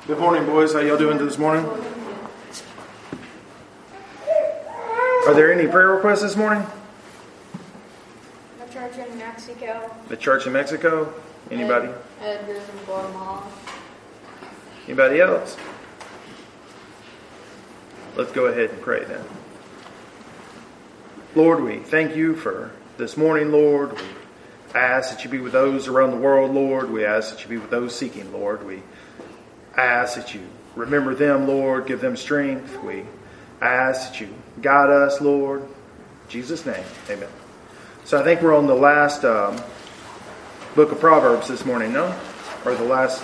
Good morning, boys. How y'all doing this morning? Are there any prayer requests this morning? The church in Mexico. The church in Mexico? Anybody? Edgar in Guatemala. Anybody else? Let's go ahead and pray then. Lord, we thank you for this morning, Lord. We ask that you be with those around the world, Lord. We ask that you be with those seeking, Lord. We ask that you remember them, Lord. Give them strength. We ask that you guide us, Lord. In Jesus' name, amen. So I think we're on the last book of Proverbs this morning, no? Or the last...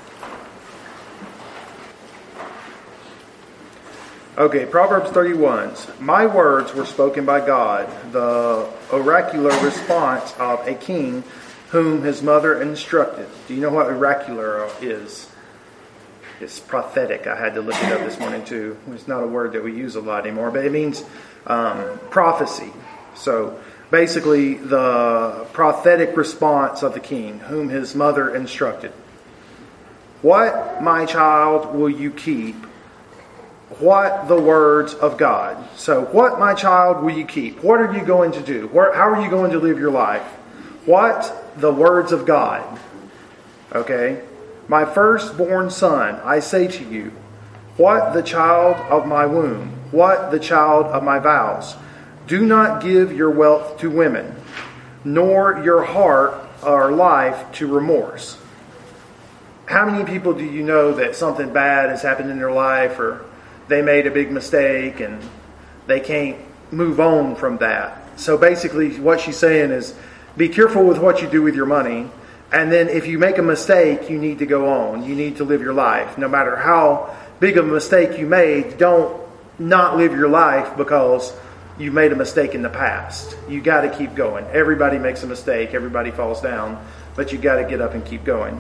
Okay, Proverbs 31. My words were spoken by God, the oracular response of a king whom his mother instructed. Do you know what oracular is? It's prophetic. I had to look it up this morning too. It's not a word that we use a lot anymore, but it means prophecy. So basically the prophetic response of the king whom his mother instructed. What, my child, will you keep? What the words of God. So what, my child, will you keep? What are you going to do? How are you going to live your life? What? The words of God. Okay? My firstborn son, I say to you, what the child of my womb, what the child of my vows. Do not give your wealth to women, nor your heart or life to remorse. How many people do you know that something bad has happened in their life, or they made a big mistake and they can't move on from that? So basically what she's saying is, be careful with what you do with your money. And then if you make a mistake, you need to go on. You need to live your life. No matter how big of a mistake you made, don't not live your life because you made a mistake in the past. You got to keep going. Everybody makes a mistake. Everybody falls down. But you got to get up and keep going.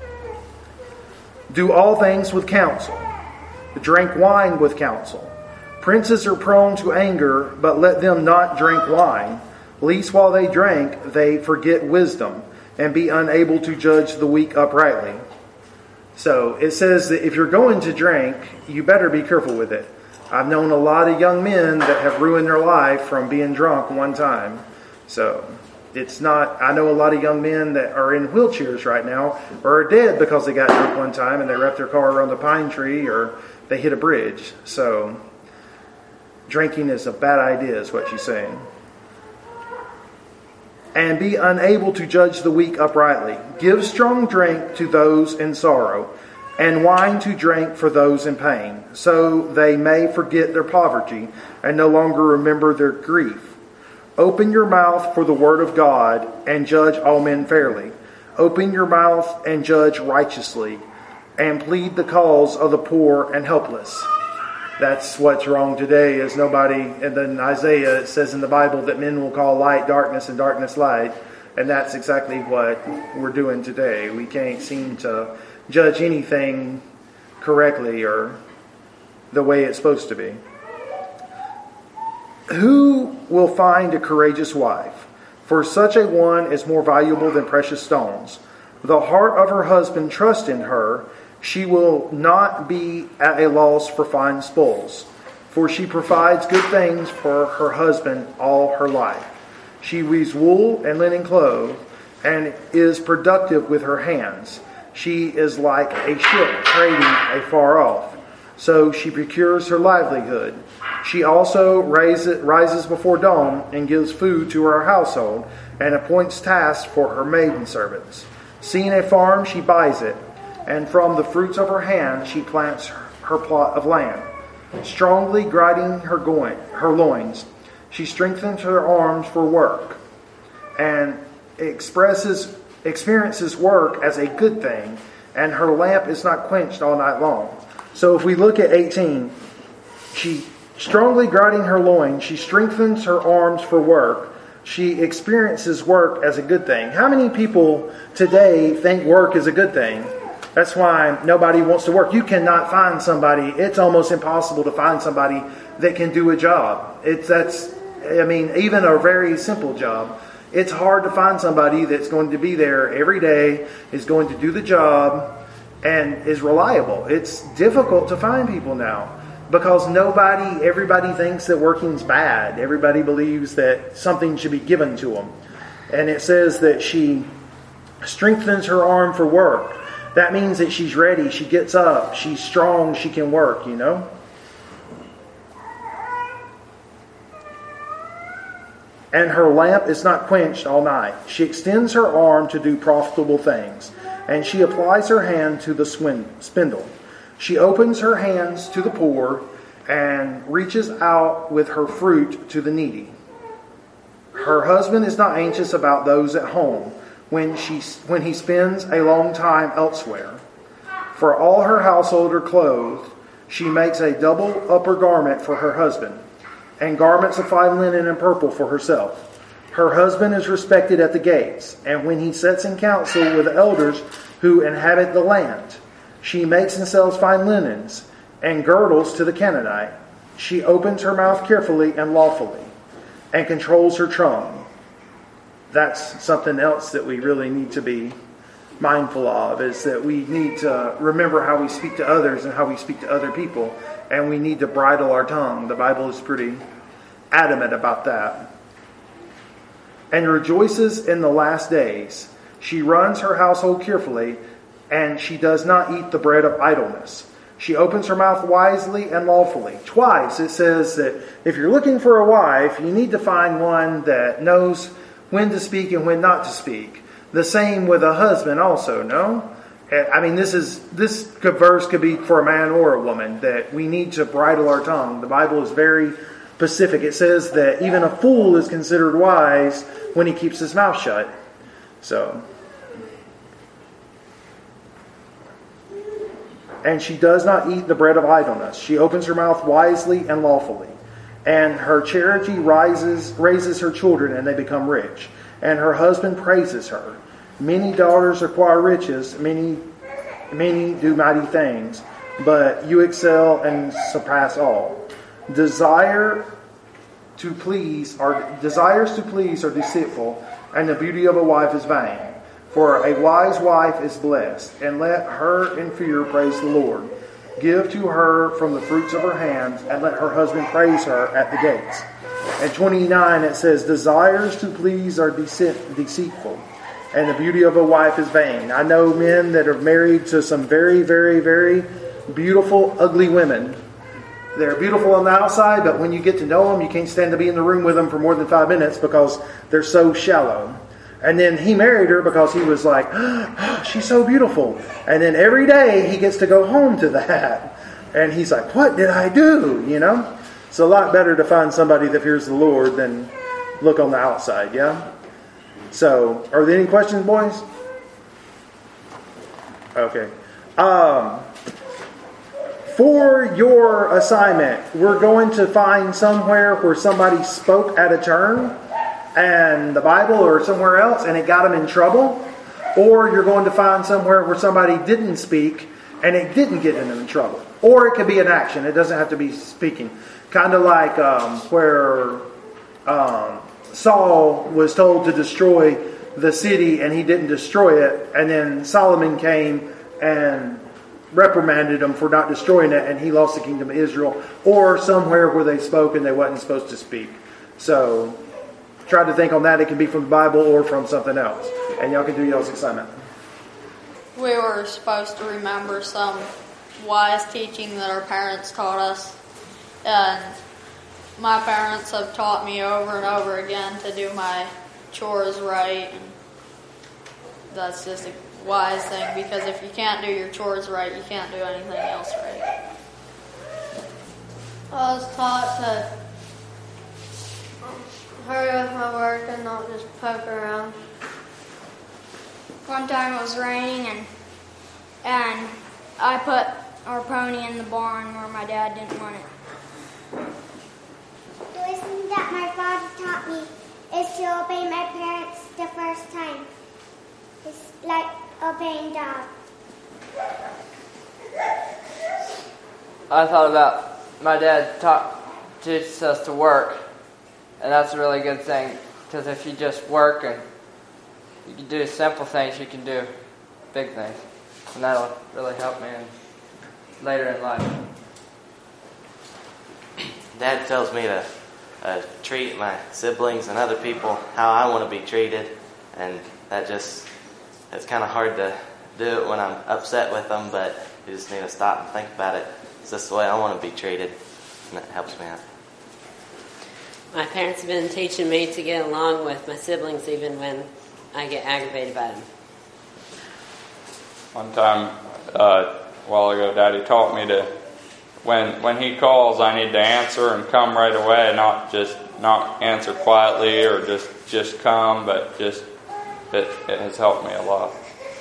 Do all things with counsel. Drink wine with counsel. Princes are prone to anger, but let them not drink wine. Lest while they drink, they forget wisdom, and be unable to judge the weak uprightly. So it says that if you're going to drink, you better be careful with it. I've known a lot of young men that have ruined their life from being drunk one time. So it's not, I know a lot of young men that are in wheelchairs right now or are dead because they got drunk one time and they wrapped their car around the pine tree or they hit a bridge. So drinking is a bad idea is what she's saying. And be unable to judge the weak uprightly. Give strong drink to those in sorrow, and wine to drink for those in pain, so they may forget their poverty and no longer remember their grief. Open your mouth for the word of God, and judge all men fairly. Open your mouth and judge righteously, and plead the cause of the poor and helpless. That's what's wrong today, is nobody, and then Isaiah says in the Bible that men will call light darkness and darkness light, and that's exactly what we're doing today. We can't seem to judge anything correctly or the way it's supposed to be. Who will find a courageous wife? For such a one is more valuable than precious stones. The heart of her husband trusts in her. She will not be at a loss for fine spoils, for she provides good things for her husband all her life. She weaves wool and linen clothes, and is productive with her hands. She is like a ship trading afar off, so she procures her livelihood. She also rises before dawn and gives food to her household, and appoints tasks for her maidservants. Seeing a farm, she buys it, and from the fruits of her hand she plants her plot of land. Strongly girding her loins, she strengthens her arms for work, and experiences work as a good thing, and her lamp is not quenched all night long. So if we look at 18, she strongly girding her loins, she strengthens her arms for work. She experiences work as a good thing. How many people today think work is a good thing? That's why nobody wants to work. You cannot find somebody. It's almost impossible to find somebody that can do a job. Even a very simple job. It's hard to find somebody that's going to be there every day, is going to do the job, and is reliable. It's difficult to find people now because everybody thinks that working's bad. Everybody believes that something should be given to them. And it says that she strengthens her arm for work. That means that she's ready. She gets up. She's strong. She can work, And her lamp is not quenched all night. She extends her arm to do profitable things, and she applies her hand to the spindle. She opens her hands to the poor and reaches out with her fruit to the needy. Her husband is not anxious about those at home when he spends a long time elsewhere. For all her household are clothed, she makes a double upper garment for her husband, and garments of fine linen and purple for herself. Her husband is respected at the gates, and when he sits in council with the elders who inhabit the land, she makes and sells fine linens and girdles to the Canaanite. She opens her mouth carefully and lawfully, and controls her tongue. That's something else that we really need to be mindful of, is that we need to remember how we speak to others and how we speak to other people, and we need to bridle our tongue. The Bible is pretty adamant about that. And rejoices in the last days. She runs her household carefully, and she does not eat the bread of idleness. She opens her mouth wisely and lawfully. Twice it says that if you're looking for a wife, you need to find one that knows when to speak and when not to speak. The same with a husband also, no? I mean, this verse could be for a man or a woman, that we need to bridle our tongue. The Bible is very specific. It says that even a fool is considered wise when he keeps his mouth shut. And she does not eat the bread of idleness. She opens her mouth wisely and lawfully. And her charity raises her children, and they become rich. And her husband praises her. Many daughters acquire riches, many do mighty things, but you excel and surpass all. Desires to please are deceitful, and the beauty of a wife is vain. For a wise wife is blessed, and let her inferior praise the Lord. Give to her from the fruits of her hands, and let her husband praise her at the gates. At 29 it says, desires to please are deceitful, and the beauty of a wife is vain. I know men that are married to some very, very, very beautiful, ugly women. They're beautiful on the outside, but when you get to know them, you can't stand to be in the room with them for more than 5 minutes because they're so shallow. And then he married her because he was like, oh, she's so beautiful. And then every day he gets to go home to that. And he's like, what did I do? It's a lot better to find somebody that fears the Lord than look on the outside, yeah? So, are there any questions, boys? Okay. For your assignment, we're going to find somewhere where somebody spoke at a turn and the Bible or somewhere else and it got them in trouble. Or you're going to find somewhere where somebody didn't speak and it didn't get them in trouble. Or it could be an action. It doesn't have to be speaking. Kind of like where Saul was told to destroy the city and he didn't destroy it. And then Solomon came and reprimanded him for not destroying it and he lost the kingdom of Israel. Or somewhere where they spoke and they wasn't supposed to speak. So try to think on that. It can be from the Bible or from something else. And y'all can do y'all's assignment. We were supposed to remember some wise teaching that our parents taught us. And my parents have taught me over and over again to do my chores right. And that's just a wise thing, because if you can't do your chores right, you can't do anything else right. I was taught to hurry with my work and not just poke around. One time it was raining and I put our pony in the barn where my dad didn't want it. The lesson that my father taught me is to obey my parents the first time. It's like obeying God. I thought about my dad teaches us to work, and that's a really good thing, because if you just work and you can do simple things, you can do big things. and that'll really help me later in life. Dad tells me to treat my siblings and other people how I want to be treated, and it's kind of hard to do it when I'm upset with them, but you just need to stop and think about it. Is this the way I want to be treated? And that helps me out. My parents have been teaching me to get along with my siblings even when I get aggravated by them. One time, a while ago, Daddy taught me to, when he calls, I need to answer and come right away, not answer quietly or just come, but it has helped me a lot.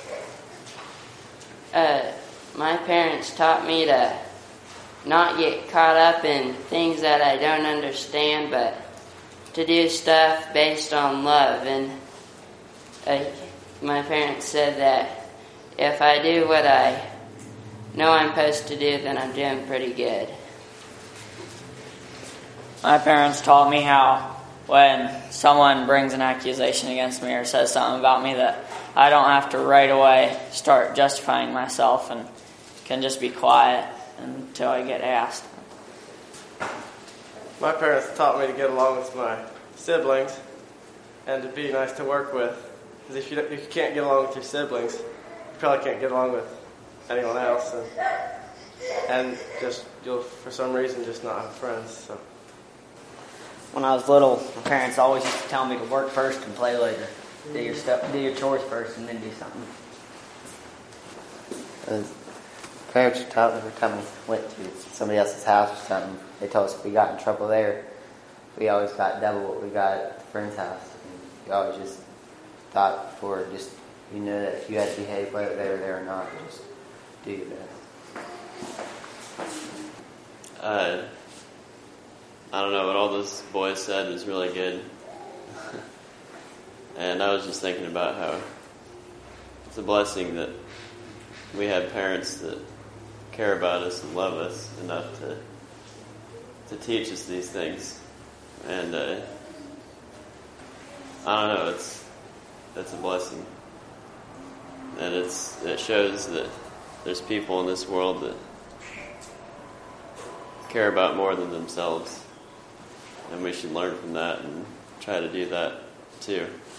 My parents taught me to not get caught up in things that I don't understand, but to do stuff based on love. And my parents said that if I do what I know I'm supposed to do, then I'm doing pretty good. My parents taught me how when someone brings an accusation against me or says something about me, that I don't have to right away start justifying myself and can just be quiet until I get asked. My parents taught me to get along with my siblings and to be nice to work with. Because if you can't get along with your siblings, you probably can't get along with anyone else, and you'll for some reason just not have friends. So. When I was little, my parents always used to tell me to work first and play later. Do your chores first, and then do something. Parents taught me every time we went to somebody else's house or something, they told us if we got in trouble there, we always got double what we got at the friend's house. And we always just thought before, that if you had to behave whether they were there or not, just do your best. I don't know, what all those boys said was really good. And I was just thinking about how it's a blessing that we have parents that care about us and love us enough to teach us these things. And I don't know, it's a blessing. And it shows that there's people in this world that care about more than themselves. And we should learn from that and try to do that too.